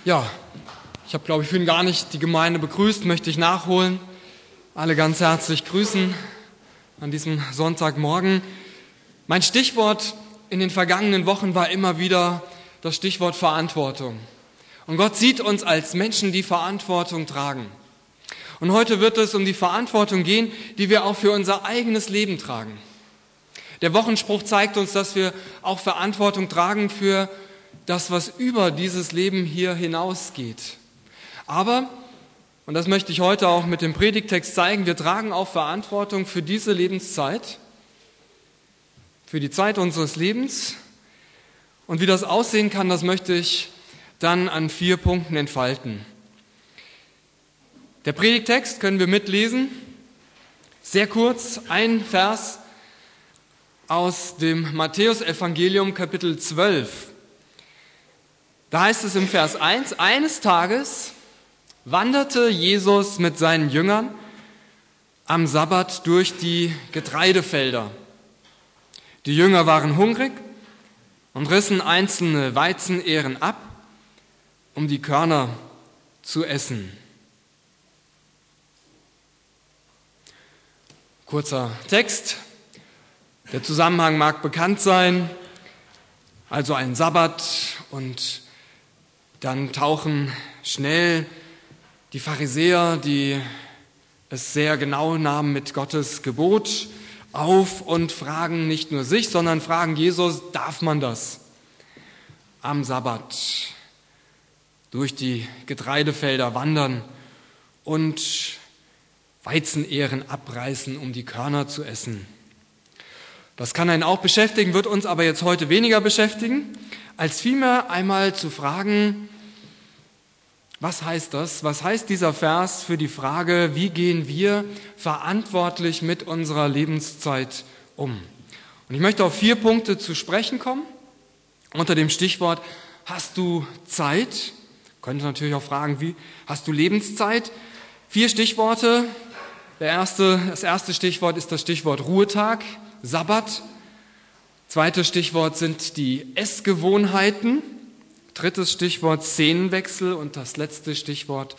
Ja, ich habe, glaube ich, vorhin gar nicht die Gemeinde begrüßt, möchte ich nachholen. Alle ganz herzlich grüßen an diesem Sonntagmorgen. Mein Stichwort in den vergangenen Wochen war immer wieder das Stichwort Verantwortung. Und Gott sieht uns als Menschen, die Verantwortung tragen. Und heute wird es um die Verantwortung gehen, die wir auch für unser eigenes Leben tragen. Der Wochenspruch zeigt uns, dass wir auch Verantwortung tragen für das, was über dieses Leben hier hinausgeht. Aber, und das möchte ich heute auch mit dem Predigttext zeigen, wir tragen auch Verantwortung für diese Lebenszeit, für die Zeit unseres Lebens. Und wie das aussehen kann, das möchte ich dann an 4 Punkten entfalten. Der Predigttext können wir mitlesen, sehr kurz, ein Vers aus dem Matthäus-Evangelium, Kapitel 12. Da heißt es im Vers 1, eines Tages wanderte Jesus mit seinen Jüngern am Sabbat durch die Getreidefelder. Die Jünger waren hungrig und rissen einzelne Weizenähren ab, um die Körner zu essen. Kurzer Text. Der Zusammenhang mag bekannt sein, also ein Sabbat, und dann tauchen schnell die Pharisäer, die es sehr genau nahmen mit Gottes Gebot, auf und fragen nicht nur sich, sondern fragen Jesus, darf man das am Sabbat durch die Getreidefelder wandern und Weizenähren abreißen, um die Körner zu essen? Das kann einen auch beschäftigen, wird uns aber jetzt heute weniger beschäftigen, als vielmehr einmal zu fragen, was heißt das? Was heißt dieser Vers für die Frage, wie gehen wir verantwortlich mit unserer Lebenszeit um? Und ich möchte auf 4 Punkte zu sprechen kommen, unter dem Stichwort, hast du Zeit? Könnte natürlich auch fragen, wie, hast du Lebenszeit? 4 Stichworte. Das erste Stichwort ist das Stichwort Ruhetag, Sabbat. 2. Stichwort sind die Essgewohnheiten. 3. Stichwort Szenenwechsel und das letzte Stichwort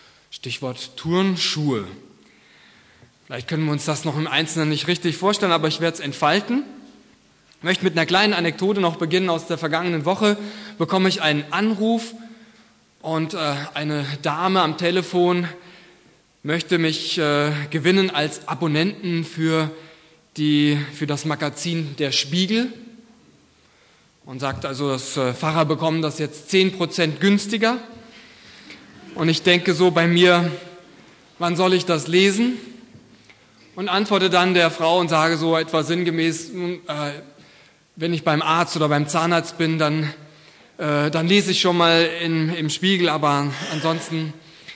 Turnschuhe. Vielleicht können wir uns das noch im Einzelnen nicht richtig vorstellen, aber ich werde es entfalten. Ich möchte mit einer kleinen Anekdote noch beginnen. Aus der vergangenen Woche bekomme ich einen Anruf und eine Dame am Telefon möchte mich gewinnen als Abonnenten für das Magazin Der Spiegel. Und sagt also, das Pfarrer bekommen das jetzt 10% günstiger. Und ich denke so bei mir, wann soll ich das lesen? Und antworte dann der Frau und sage so etwa sinngemäß, wenn ich beim Arzt oder beim Zahnarzt bin, dann lese ich schon mal im Spiegel, aber ansonsten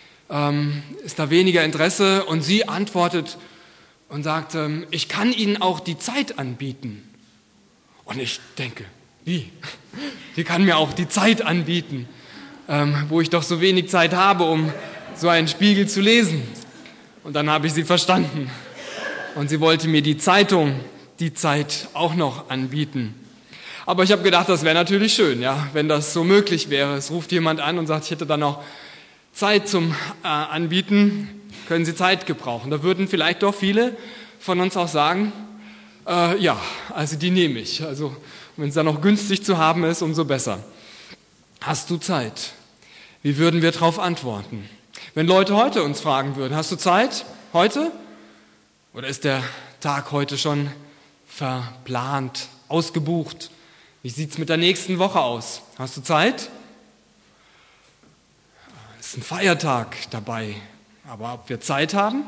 ist da weniger Interesse. Und sie antwortet und sagt, ich kann Ihnen auch die Zeit anbieten. Und ich denke, wie? Die kann mir auch die Zeit anbieten, wo ich doch so wenig Zeit habe, um so einen Spiegel zu lesen. Und dann habe ich sie verstanden. Und sie wollte mir die Zeitung, die Zeit auch noch anbieten. Aber ich habe gedacht, das wäre natürlich schön, ja, wenn das so möglich wäre. Es ruft jemand an und sagt, ich hätte dann noch Zeit zum Anbieten. Können Sie Zeit gebrauchen? Da würden vielleicht doch viele von uns auch sagen, ja, also die nehme ich. Also wenn es dann noch günstig zu haben ist, umso besser. Hast du Zeit? Wie würden wir darauf antworten? Wenn Leute heute uns fragen würden, hast du Zeit heute? Oder ist der Tag heute schon verplant, ausgebucht? Wie sieht es mit der nächsten Woche aus? Hast du Zeit? Ist ein Feiertag dabei, aber ob wir Zeit haben?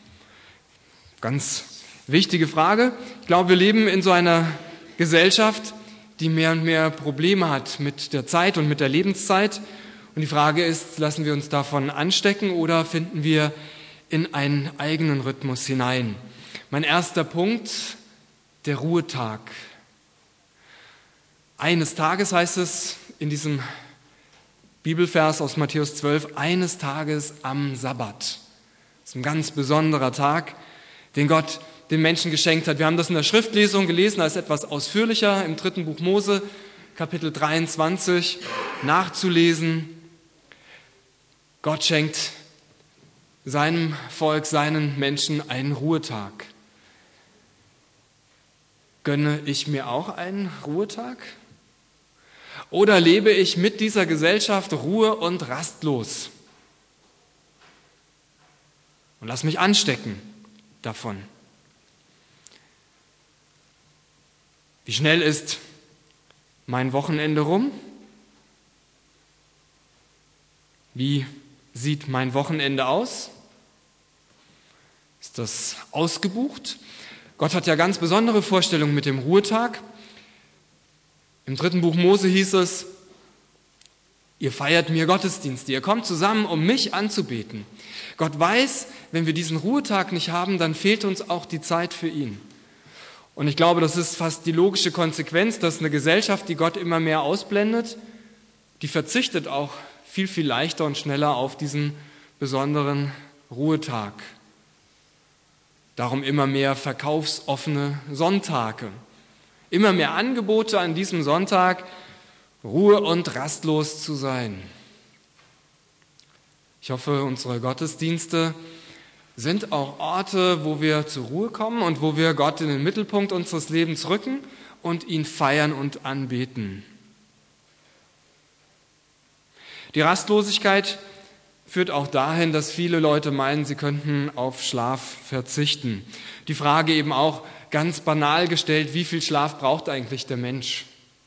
Ganz wichtige Frage. Ich glaube, wir leben in so einer Gesellschaft, die mehr und mehr Probleme hat mit der Zeit und mit der Lebenszeit. Und die Frage ist, lassen wir uns davon anstecken oder finden wir in einen eigenen Rhythmus hinein? Mein erster Punkt, der Ruhetag. Eines Tages heißt es in diesem Bibelvers aus Matthäus 12, eines Tages am Sabbat. Das ist ein ganz besonderer Tag, den Gott den Menschen geschenkt hat. Wir haben das in der Schriftlesung gelesen, als etwas ausführlicher im 3. Buch Mose, Kapitel 23, nachzulesen. Gott schenkt seinem Volk, seinen Menschen einen Ruhetag. Gönne ich mir auch einen Ruhetag? Oder lebe ich mit dieser Gesellschaft ruhe- und rastlos? Und lass mich anstecken davon. Wie schnell ist mein Wochenende rum? Wie sieht mein Wochenende aus? Ist das ausgebucht? Gott hat ja ganz besondere Vorstellungen mit dem Ruhetag. Im 3. Buch Mose hieß es, ihr feiert mir Gottesdienste, ihr kommt zusammen, um mich anzubeten. Gott weiß, wenn wir diesen Ruhetag nicht haben, dann fehlt uns auch die Zeit für ihn. Und ich glaube, das ist fast die logische Konsequenz, dass eine Gesellschaft, die Gott immer mehr ausblendet, die verzichtet auch viel, viel leichter und schneller auf diesen besonderen Ruhetag. Darum immer mehr verkaufsoffene Sonntage, immer mehr Angebote an diesem Sonntag, ruhe- und rastlos zu sein. Ich hoffe, unsere Gottesdienste sind auch Orte, wo wir zur Ruhe kommen und wo wir Gott in den Mittelpunkt unseres Lebens rücken und ihn feiern und anbeten. Die Rastlosigkeit führt auch dahin, dass viele Leute meinen, sie könnten auf Schlaf verzichten. Die Frage eben auch ganz banal gestellt, wie viel Schlaf braucht eigentlich der Mensch?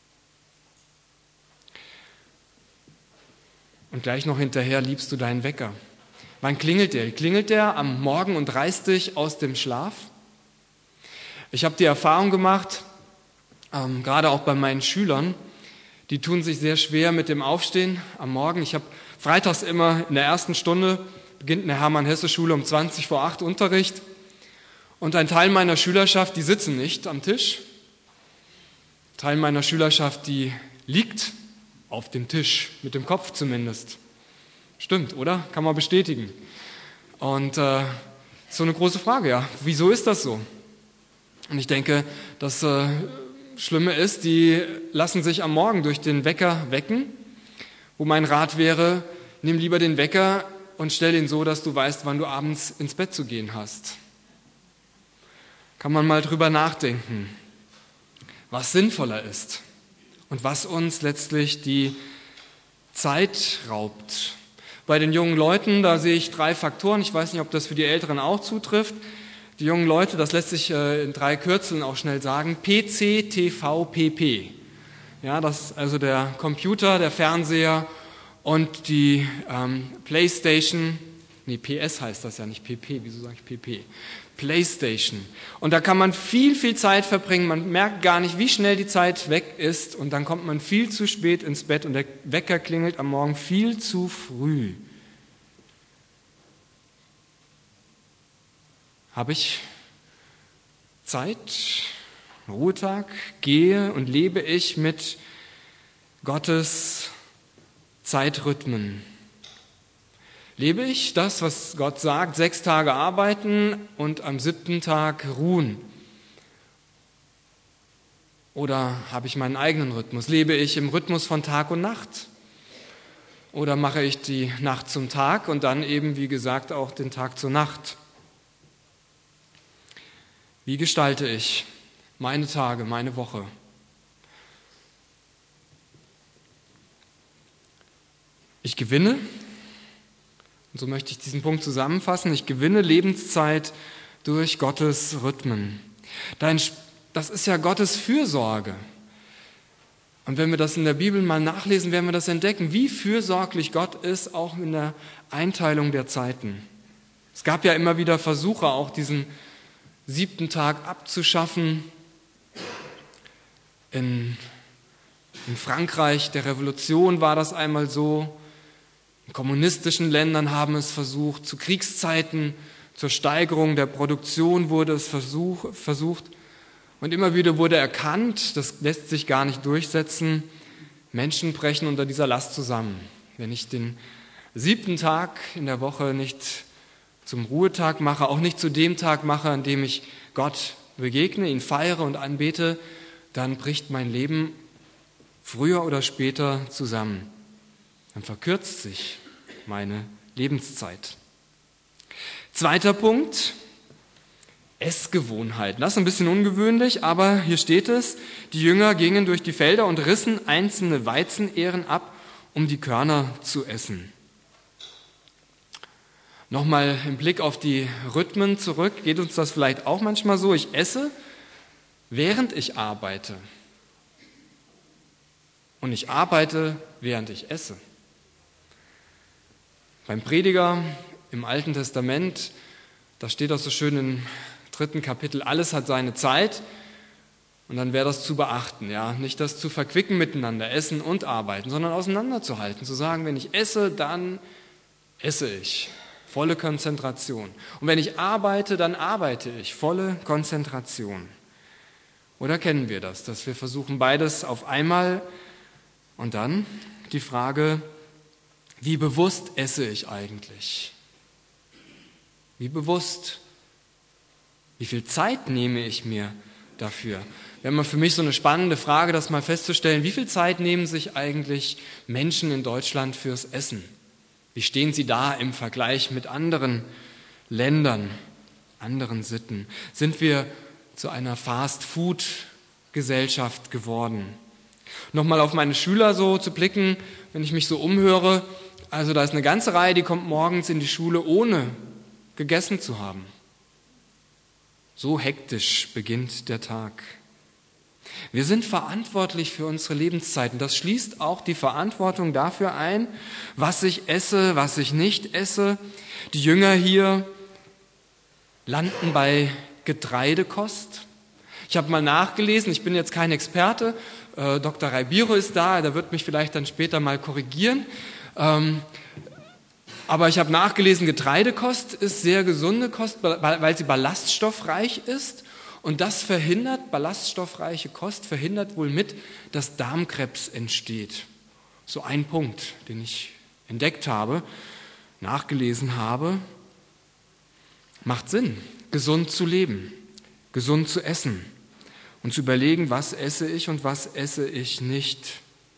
Und gleich noch hinterher, liebst du deinen Wecker? Wann klingelt der? Klingelt der am Morgen und reißt dich aus dem Schlaf? Ich habe die Erfahrung gemacht, gerade auch bei meinen Schülern, die tun sich sehr schwer mit dem Aufstehen am Morgen. Ich habe freitags immer in der ersten Stunde, beginnt in der Hermann-Hesse-Schule um 20 vor 8 Unterricht. Und ein Teil meiner Schülerschaft, die sitzen nicht am Tisch. Ein Teil meiner Schülerschaft, die liegt auf dem Tisch, mit dem Kopf zumindest. Stimmt, oder? Kann man bestätigen. Und so eine große Frage, ja. Wieso ist das so? Und ich denke, das Schlimme ist, die lassen sich am Morgen durch den Wecker wecken, wo mein Rat wäre, nimm lieber den Wecker und stell ihn so, dass du weißt, wann du abends ins Bett zu gehen hast. Kann man mal drüber nachdenken, was sinnvoller ist und was uns letztlich die Zeit raubt. Bei den jungen Leuten, da sehe ich 3 Faktoren. Ich weiß nicht, ob das für die Älteren auch zutrifft. Die jungen Leute, das lässt sich in 3 Kürzeln auch schnell sagen. PC, TV, PP. Ja, das ist also der Computer, der Fernseher und die Playstation. Nee, PS heißt das ja nicht PP. Wieso sage ich PP? Playstation. Und da kann man viel, viel Zeit verbringen. Man merkt gar nicht, wie schnell die Zeit weg ist. Und dann kommt man viel zu spät ins Bett und der Wecker klingelt am Morgen viel zu früh. Habe ich Zeit, Ruhetag, gehe und lebe ich mit Gottes Zeitrhythmen? Lebe ich das, was Gott sagt, 6 Tage arbeiten und am 7. Tag ruhen? Oder habe ich meinen eigenen Rhythmus? Lebe ich im Rhythmus von Tag und Nacht? Oder mache ich die Nacht zum Tag und dann eben, wie gesagt, auch den Tag zur Nacht? Wie gestalte ich meine Tage, meine Woche? Ich gewinne, und so möchte ich diesen Punkt zusammenfassen, ich gewinne Lebenszeit durch Gottes Rhythmen. Das ist ja Gottes Fürsorge. Und wenn wir das in der Bibel mal nachlesen, werden wir das entdecken, wie fürsorglich Gott ist, auch in der Einteilung der Zeiten. Es gab ja immer wieder Versuche, auch diesen 7. Tag abzuschaffen. In Frankreich der Revolution war das einmal so. In kommunistischen Ländern haben es versucht. Zu Kriegszeiten, zur Steigerung der Produktion wurde es versucht. Und immer wieder wurde erkannt, das lässt sich gar nicht durchsetzen, Menschen brechen unter dieser Last zusammen. Wenn ich den 7. Tag in der Woche nicht zum Ruhetag mache, auch nicht zu dem Tag mache, an dem ich Gott begegne, ihn feiere und anbete, dann bricht mein Leben früher oder später zusammen. Dann verkürzt sich meine Lebenszeit. Zweiter Punkt, Essgewohnheiten. Das ist ein bisschen ungewöhnlich, aber hier steht es, die Jünger gingen durch die Felder und rissen einzelne Weizenähren ab, um die Körner zu essen. Nochmal im Blick auf die Rhythmen zurück, geht uns das vielleicht auch manchmal so, ich esse, während ich arbeite. Und ich arbeite, während ich esse. Beim Prediger im Alten Testament, da steht das so schön im 3. Kapitel, alles hat seine Zeit. Und dann wäre das zu beachten, ja, nicht das zu verquicken miteinander, essen und arbeiten, sondern auseinanderzuhalten, zu sagen, wenn ich esse, dann esse ich. Volle Konzentration. Und wenn ich arbeite, dann arbeite ich. Volle Konzentration. Oder kennen wir das, dass wir versuchen beides auf einmal und dann die Frage, wie bewusst esse ich eigentlich? Wie bewusst? Wie viel Zeit nehme ich mir dafür? Wäre mal für mich so eine spannende Frage, das mal festzustellen, wie viel Zeit nehmen sich eigentlich Menschen in Deutschland fürs Essen? Wie stehen sie da im Vergleich mit anderen Ländern, anderen Sitten? Sind wir zu einer Fast-Food-Gesellschaft geworden? Nochmal auf meine Schüler so zu blicken, wenn ich mich so umhöre, also da ist eine ganze Reihe, die kommt morgens in die Schule, ohne gegessen zu haben. So hektisch beginnt der Tag. Wir sind verantwortlich für unsere Lebenszeiten. Das schließt auch die Verantwortung dafür ein, was ich esse, was ich nicht esse. Die Jünger hier landen bei Getreidekost. Ich habe mal nachgelesen, ich bin jetzt kein Experte, Dr. Raibiro ist da, der wird mich vielleicht dann später mal korrigieren. Aber ich habe nachgelesen, Getreidekost ist sehr gesunde Kost, weil sie ballaststoffreich ist. Und das verhindert, ballaststoffreiche Kost verhindert wohl mit, dass Darmkrebs entsteht. So ein Punkt, den ich entdeckt habe, nachgelesen habe. Macht Sinn, gesund zu leben, gesund zu essen und zu überlegen, was esse ich und was esse ich nicht.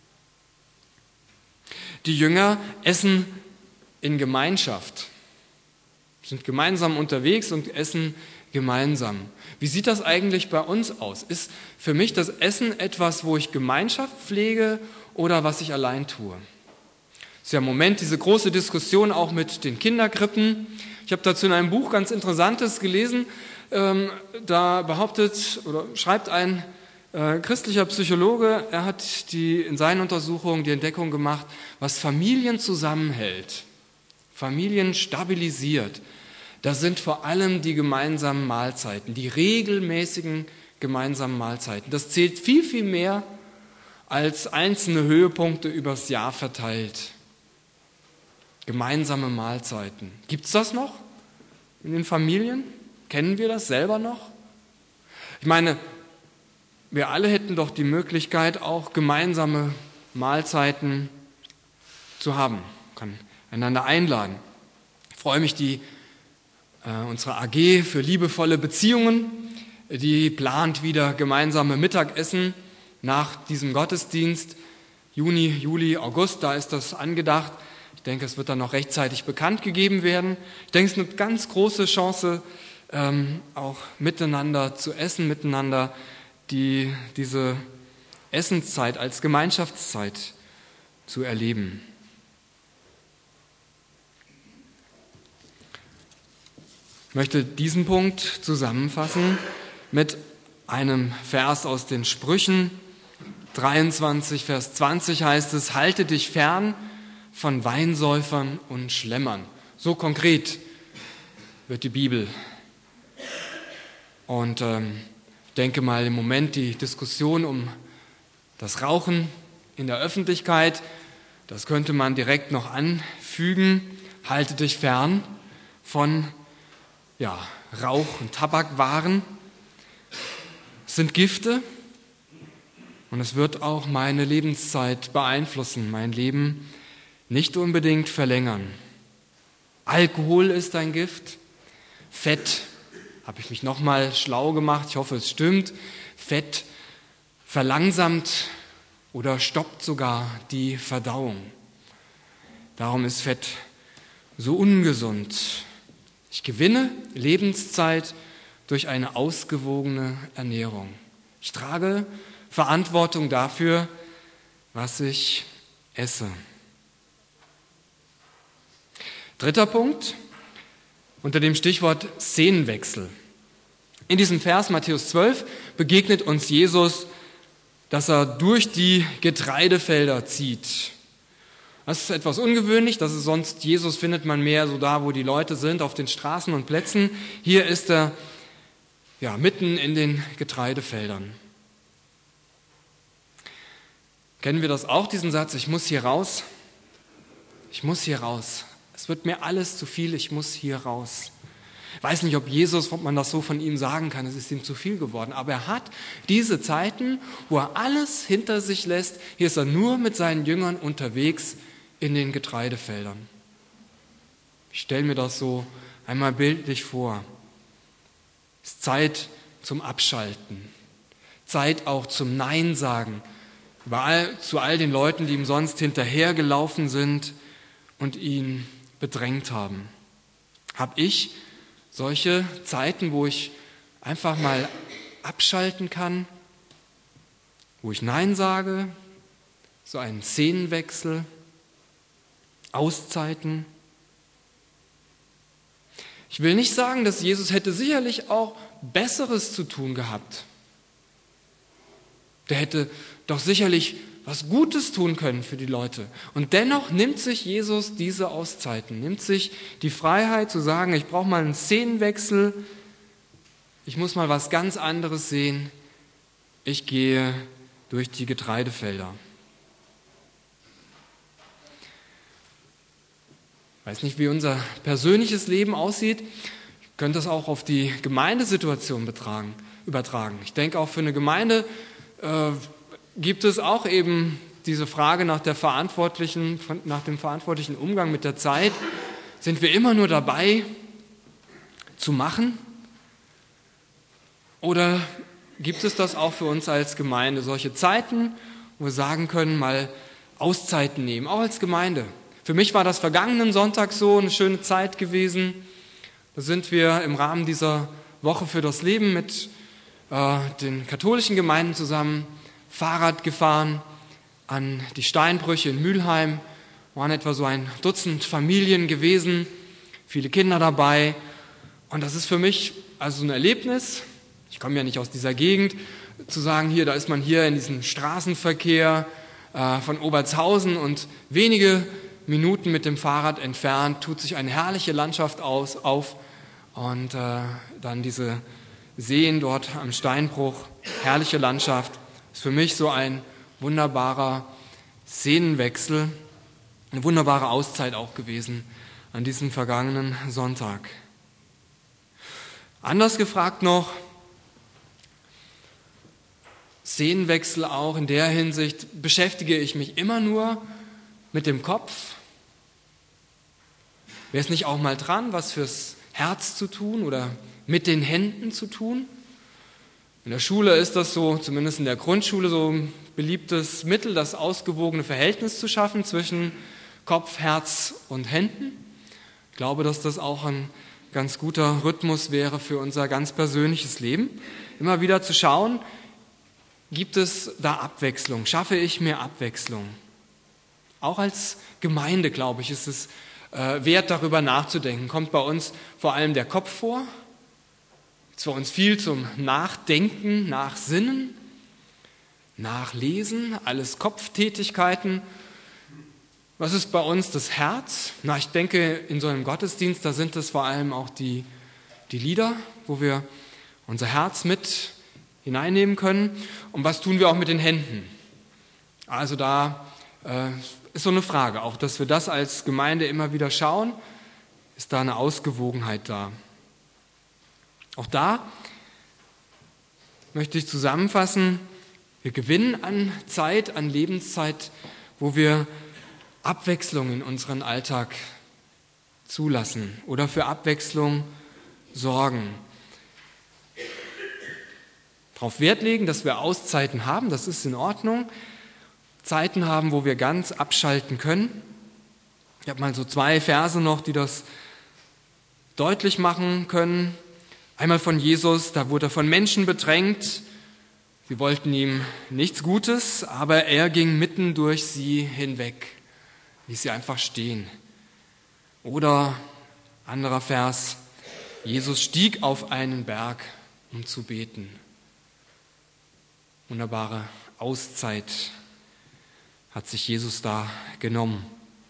Die Jünger essen in Gemeinschaft, sind gemeinsam unterwegs und essen gemeinsam. Wie sieht das eigentlich bei uns aus? Ist für mich das Essen etwas, wo ich Gemeinschaft pflege oder was ich allein tue? Das ist ja im Moment diese große Diskussion auch mit den Kinderkrippen. Ich habe dazu in einem Buch ganz Interessantes gelesen. Da behauptet oder schreibt ein christlicher Psychologe, er hat in seinen Untersuchungen die Entdeckung gemacht, was Familien zusammenhält, Familien stabilisiert. Das sind vor allem die gemeinsamen Mahlzeiten, die regelmäßigen gemeinsamen Mahlzeiten. Das zählt viel, viel mehr als einzelne Höhepunkte übers Jahr verteilt. Gemeinsame Mahlzeiten. Gibt es das noch in den Familien? Kennen wir das selber noch? Ich meine, wir alle hätten doch die Möglichkeit, auch gemeinsame Mahlzeiten zu haben. Man kann einander einladen. Ich freue mich, unsere AG für liebevolle Beziehungen, die plant wieder gemeinsame Mittagessen nach diesem Gottesdienst. Juni, Juli, August, da ist das angedacht. Ich denke, es wird dann noch rechtzeitig bekannt gegeben werden. Ich denke, es ist eine ganz große Chance, auch miteinander zu essen, miteinander diese Essenszeit als Gemeinschaftszeit zu erleben. Ich möchte diesen Punkt zusammenfassen mit einem Vers aus den Sprüchen. 23, Vers 20 heißt es, halte dich fern von Weinsäufern und Schlemmern. So konkret wird die Bibel. Und ich denke mal im Moment die Diskussion um das Rauchen in der Öffentlichkeit, das könnte man direkt noch anfügen. Halte dich fern von Rauch- und Tabakwaren. Es sind Gifte und es wird auch meine Lebenszeit beeinflussen, mein Leben nicht unbedingt verlängern. Alkohol ist ein Gift. Fett, habe ich mich nochmal schlau gemacht, ich hoffe es stimmt, Fett verlangsamt oder stoppt sogar die Verdauung. Darum ist Fett so ungesund. Ich gewinne Lebenszeit durch eine ausgewogene Ernährung. Ich trage Verantwortung dafür, was ich esse. Dritter Punkt, unter dem Stichwort Szenenwechsel. In diesem Vers, Matthäus 12, begegnet uns Jesus, dass er durch die Getreidefelder zieht. Das ist etwas ungewöhnlich, das ist sonst, Jesus findet man mehr so da, wo die Leute sind, auf den Straßen und Plätzen. Hier ist er mitten in den Getreidefeldern. Kennen wir das auch, diesen Satz, ich muss hier raus? Ich muss hier raus. Es wird mir alles zu viel, ich muss hier raus. Ich weiß nicht, ob man das so von ihm sagen kann, es ist ihm zu viel geworden, aber er hat diese Zeiten, wo er alles hinter sich lässt. Hier ist er nur mit seinen Jüngern unterwegs in den Getreidefeldern. Ich stelle mir das so einmal bildlich vor. Es ist Zeit zum Abschalten, Zeit auch zum Nein sagen, zu all den Leuten, die ihm sonst hinterhergelaufen sind und ihn bedrängt haben. Habe ich solche Zeiten, wo ich einfach mal abschalten kann, wo ich Nein sage, so einen Szenenwechsel, Auszeiten? Ich will nicht sagen, dass Jesus hätte sicherlich auch Besseres zu tun gehabt. Der hätte doch sicherlich was Gutes tun können für die Leute. Und dennoch nimmt sich Jesus diese Auszeiten, nimmt sich die Freiheit zu sagen, ich brauche mal einen Szenenwechsel, ich muss mal was ganz anderes sehen, ich gehe durch die Getreidefelder. Ich weiß nicht, wie unser persönliches Leben aussieht. Ich könnte das auch auf die Gemeindesituation übertragen. Ich denke, auch für eine Gemeinde gibt es auch eben diese Frage nach dem verantwortlichen Umgang mit der Zeit. Sind wir immer nur dabei zu machen? Oder gibt es das auch für uns als Gemeinde? Solche Zeiten, wo wir sagen können, mal Auszeiten nehmen, auch als Gemeinde. Für mich war das vergangenen Sonntag so eine schöne Zeit gewesen. Da sind wir im Rahmen dieser Woche für das Leben mit den katholischen Gemeinden zusammen Fahrrad gefahren an die Steinbrüche in Mülheim. Waren etwa so ein Dutzend Familien gewesen, viele Kinder dabei. Und das ist für mich also ein Erlebnis. Ich komme ja nicht aus dieser Gegend, zu sagen, da ist man hier in diesem Straßenverkehr von Obertshausen und wenige Minuten mit dem Fahrrad entfernt tut sich eine herrliche Landschaft auf und dann diese Seen dort am Steinbruch, herrliche Landschaft, ist für mich so ein wunderbarer Szenenwechsel, eine wunderbare Auszeit auch gewesen an diesem vergangenen Sonntag. Anders gefragt noch, Szenenwechsel auch in der Hinsicht, beschäftige ich mich immer nur mit dem Kopf? Wäre es nicht auch mal dran, was fürs Herz zu tun oder mit den Händen zu tun? In der Schule ist das so, zumindest in der Grundschule, so ein beliebtes Mittel, das ausgewogene Verhältnis zu schaffen zwischen Kopf, Herz und Händen. Ich glaube, dass das auch ein ganz guter Rhythmus wäre für unser ganz persönliches Leben. Immer wieder zu schauen, gibt es da Abwechslung? Schaffe ich mir Abwechslung? Auch als Gemeinde, glaube ich, ist es wert, darüber nachzudenken. Kommt bei uns vor allem der Kopf vor? Ist für uns viel zum Nachdenken, Nachsinnen, Nachlesen, alles Kopftätigkeiten. Was ist bei uns das Herz? Ich denke, in so einem Gottesdienst, da sind es vor allem auch die Lieder, wo wir unser Herz mit hineinnehmen können. Und was tun wir auch mit den Händen? Also da ist so eine Frage, auch dass wir das als Gemeinde immer wieder schauen, ist da eine Ausgewogenheit da. Auch da möchte ich zusammenfassen, wir gewinnen an Zeit, an Lebenszeit, wo wir Abwechslung in unseren Alltag zulassen oder für Abwechslung sorgen. Darauf Wert legen, dass wir Auszeiten haben, das ist in Ordnung. Zeiten haben, wo wir ganz abschalten können. Ich habe mal so 2 Verse noch, die das deutlich machen können. Einmal von Jesus, da wurde er von Menschen bedrängt. Sie wollten ihm nichts Gutes, aber er ging mitten durch sie hinweg, ließ sie einfach stehen. Oder anderer Vers, Jesus stieg auf einen Berg, um zu beten. Wunderbare Auszeit hat sich Jesus da genommen.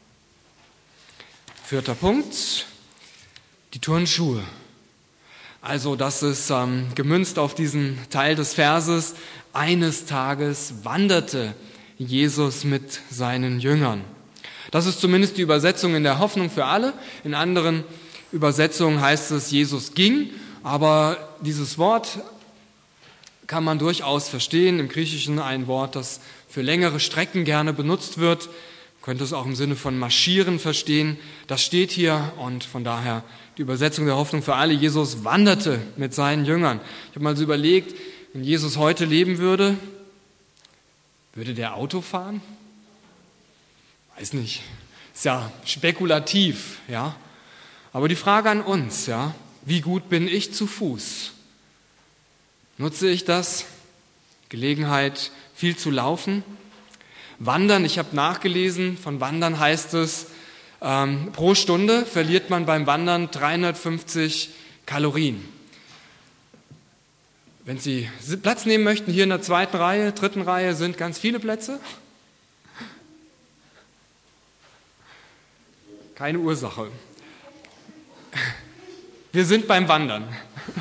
4. Punkt, die Turnschuhe. Also das ist gemünzt auf diesen Teil des Verses. Eines Tages wanderte Jesus mit seinen Jüngern. Das ist zumindest die Übersetzung in der Hoffnung für alle. In anderen Übersetzungen heißt es, Jesus ging. Aber dieses Wort kann man durchaus verstehen. Im Griechischen ein Wort, das für längere Strecken gerne benutzt wird. Man könnte es auch im Sinne von marschieren verstehen. Das steht hier und von daher die Übersetzung der Hoffnung für alle. Jesus wanderte mit seinen Jüngern. Ich habe mal so überlegt, wenn Jesus heute leben würde, würde der Auto fahren? Weiß nicht. Ist ja spekulativ, ja. Aber die Frage an uns, ja, wie gut bin ich zu Fuß? Nutze ich das? Gelegenheit, viel zu laufen? Wandern, ich habe nachgelesen, von Wandern heißt es, pro Stunde verliert man beim Wandern 350 Kalorien. Wenn Sie Platz nehmen möchten, hier in der 2. Reihe, 3. Reihe sind ganz viele Plätze. Keine Ursache. Wir sind beim Wandern.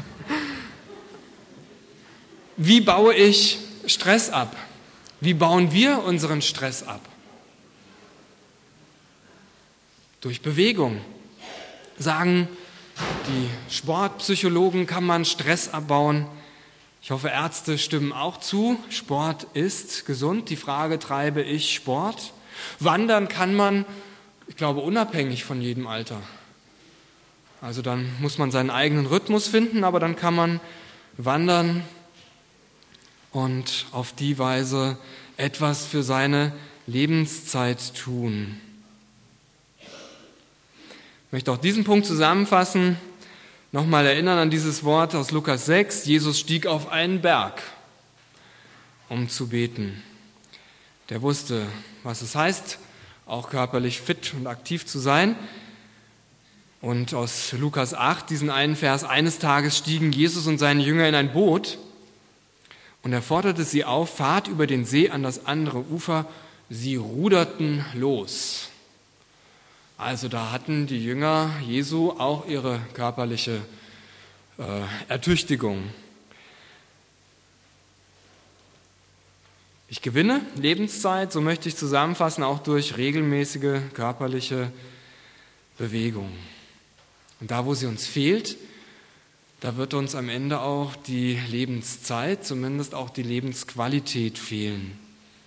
Wie baue ich Stress ab? Wie bauen wir unseren Stress ab? Durch Bewegung. Sagen die Sportpsychologen, kann man Stress abbauen. Ich hoffe, Ärzte stimmen auch zu. Sport ist gesund. Die Frage, treibe ich Sport? Wandern kann man, ich glaube, unabhängig von jedem Alter. Also dann muss man seinen eigenen Rhythmus finden, aber dann kann man wandern und auf die Weise etwas für seine Lebenszeit tun. Ich möchte auch diesen Punkt zusammenfassen, nochmal erinnern an dieses Wort aus Lukas 6. Jesus stieg auf einen Berg, um zu beten. Der wusste, was es heißt, auch körperlich fit und aktiv zu sein. Und aus Lukas 8, diesen einen Vers, eines Tages stiegen Jesus und seine Jünger in ein Boot und er forderte sie auf, fahrt über den See an das andere Ufer. Sie ruderten los. Also da hatten die Jünger Jesu auch ihre körperliche Ertüchtigung. Ich gewinne Lebenszeit, so möchte ich zusammenfassen, auch durch regelmäßige körperliche Bewegung. Und da, wo sie uns fehlt, da wird uns am Ende auch die Lebenszeit, zumindest auch die Lebensqualität fehlen.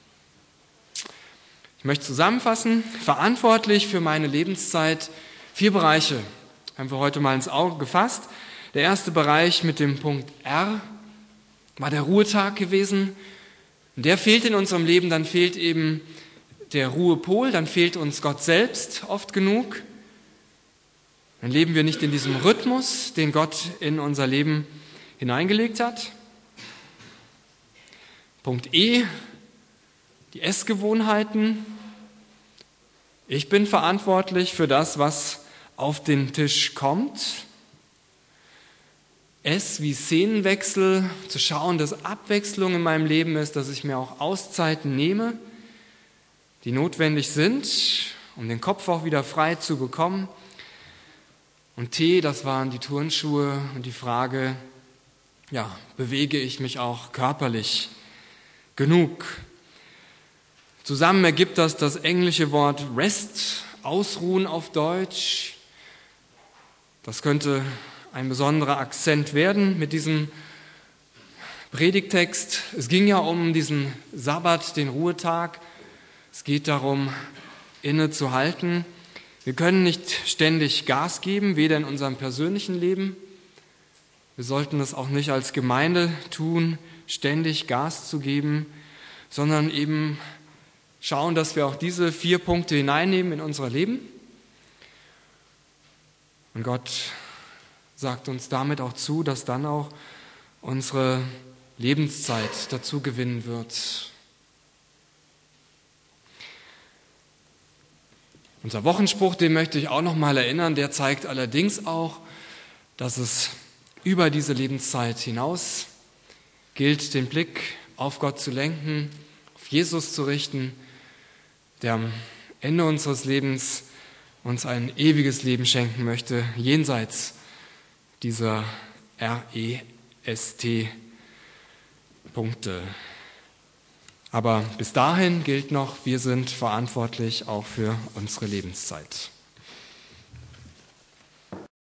Ich möchte zusammenfassen, verantwortlich für meine Lebenszeit 4 Bereiche haben wir heute mal ins Auge gefasst. Der erste Bereich mit dem Punkt R war der Ruhetag gewesen. Und der fehlt in unserem Leben, dann fehlt eben der Ruhepol, dann fehlt uns Gott selbst oft genug. Dann leben wir nicht in diesem Rhythmus, den Gott in unser Leben hineingelegt hat. Punkt E, die Essgewohnheiten. Ich bin verantwortlich für das, was auf den Tisch kommt. S wie Szenenwechsel, zu schauen, dass Abwechslung in meinem Leben ist, dass ich mir auch Auszeiten nehme, die notwendig sind, um den Kopf auch wieder frei zu bekommen. Und T, das waren die Turnschuhe und die Frage, ja, bewege ich mich auch körperlich genug? Zusammen ergibt das englische Wort Rest, Ausruhen auf Deutsch. Das könnte ein besonderer Akzent werden mit diesem Predigtext. Es ging ja um diesen Sabbat, den Ruhetag. Es geht darum, innezuhalten. Wir können nicht ständig Gas geben, weder in unserem persönlichen Leben. Wir sollten es auch nicht als Gemeinde tun, ständig Gas zu geben, sondern eben schauen, dass wir auch diese 4 Punkte hineinnehmen in unser Leben. Und Gott sagt uns damit auch zu, dass dann auch unsere Lebenszeit dazu gewinnen wird. Unser Wochenspruch, den möchte ich auch noch mal erinnern, der zeigt allerdings auch, dass es über diese Lebenszeit hinaus gilt, den Blick auf Gott zu lenken, auf Jesus zu richten, der am Ende unseres Lebens uns ein ewiges Leben schenken möchte, jenseits dieser REST-Punkte. Aber bis dahin gilt noch, wir sind verantwortlich auch für unsere Lebenszeit.